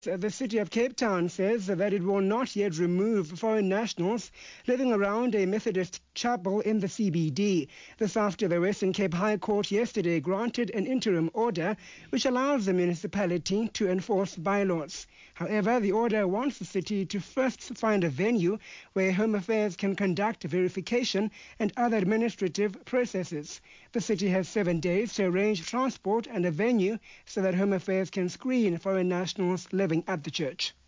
The City of Cape Town says that it will not yet remove foreign nationals living around a Methodist chapel in the CBD. This after the Western Cape High Court yesterday granted an interim order which allows the municipality to enforce bylaws. However, the order wants the city to first find a venue where Home Affairs can conduct verification and other administrative processes. The city has 7 days to arrange transport and a venue so that Home Affairs can screen foreign nationals living at the church.